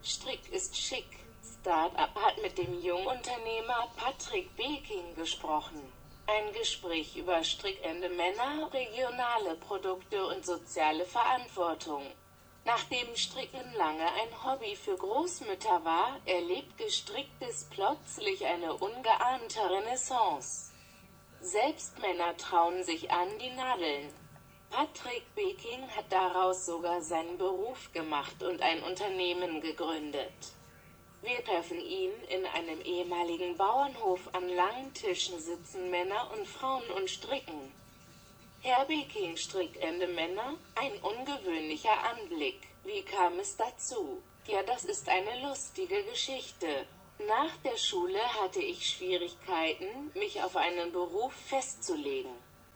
Strick ist schick. Startup hat mit dem Jungunternehmer Patrick Beking gesprochen. Ein Gespräch über strickende Männer, regionale Produkte und soziale Verantwortung. Nachdem Stricken lange ein Hobby für Großmütter war, erlebt Gestricktes plötzlich eine ungeahnte Renaissance. Selbst Männer trauen sich an die Nadeln. Patrick Beking hat daraus sogar seinen Beruf gemacht und ein Unternehmen gegründet. Wir treffen ihn in einem ehemaligen Bauernhof. An langen Tischen sitzen Männer und Frauen und stricken. Herr Beking, strickende Männer? Ein ungewöhnlicher Anblick. Wie kam es dazu? Ja, das ist eine lustige Geschichte. Nach der Schule hatte ich Schwierigkeiten, mich auf einen Beruf festzulegen.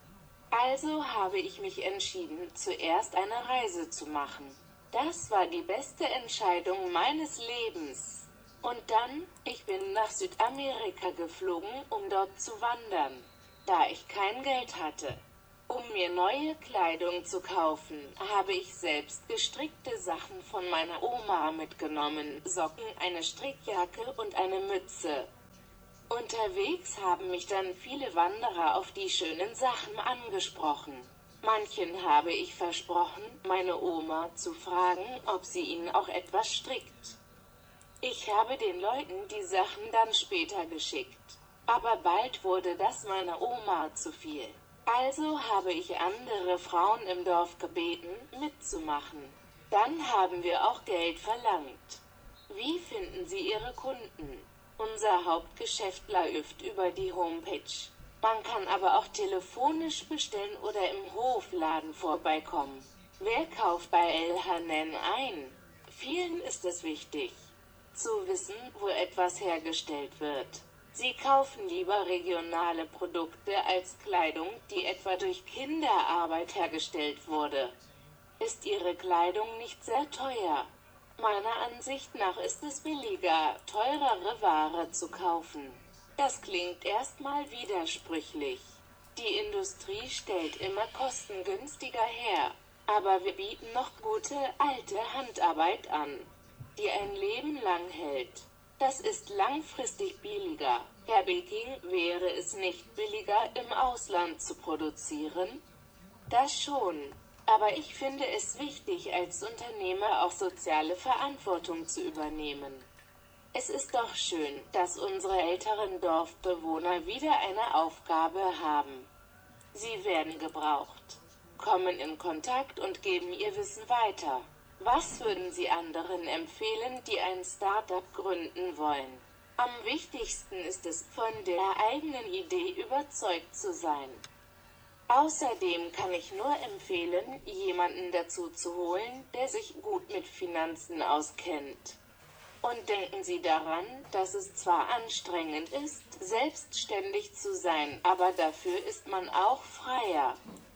Also habe ich mich entschieden, zuerst eine Reise zu machen. Das war die beste Entscheidung meines Lebens. Und dann, ich bin nach Südamerika geflogen, um dort zu wandern, da ich kein Geld hatte. Um mir neue Kleidung zu kaufen, habe ich selbst gestrickte Sachen von meiner Oma mitgenommen, Socken, eine Strickjacke und eine Mütze. Unterwegs haben mich dann viele Wanderer auf die schönen Sachen angesprochen. Manchen habe ich versprochen, meine Oma zu fragen, ob sie ihnen auch etwas strickt. Ich habe den Leuten die Sachen dann später geschickt. Aber bald wurde das meiner Oma zu viel. Also habe ich andere Frauen im Dorf gebeten, mitzumachen. Dann haben wir auch Geld verlangt. Wie finden Sie Ihre Kunden? Unser Hauptgeschäft läuft über die Homepage. Man kann aber auch telefonisch bestellen oder im Hofladen vorbeikommen. Wer kauft bei El Hanen ein? Vielen ist es wichtig, zu wissen, wo etwas hergestellt wird. Sie kaufen lieber regionale Produkte als Kleidung, die etwa durch Kinderarbeit hergestellt wurde. Ist Ihre Kleidung nicht sehr teuer? Meiner Ansicht nach ist es billiger, teurere Ware zu kaufen. Das klingt erstmal widersprüchlich. Die Industrie stellt immer kostengünstiger her. Aber wir bieten noch gute, alte Handarbeit an, die ein Leben lang hält. Das ist langfristig billiger. Herr Beking, wäre es nicht billiger, im Ausland zu produzieren? Das schon. Aber ich finde es wichtig, als Unternehmer auch soziale Verantwortung zu übernehmen. Es ist doch schön, dass unsere älteren Dorfbewohner wieder eine Aufgabe haben. Sie werden gebraucht, kommen in Kontakt und geben ihr Wissen weiter. Was würden Sie anderen empfehlen, die ein Startup gründen wollen? Am wichtigsten ist es, von der eigenen Idee überzeugt zu sein. Außerdem kann ich nur empfehlen, jemanden dazu zu holen, der sich gut mit Finanzen auskennt. Und denken Sie daran, dass es zwar anstrengend ist, selbstständig zu sein, aber dafür ist man auch freier.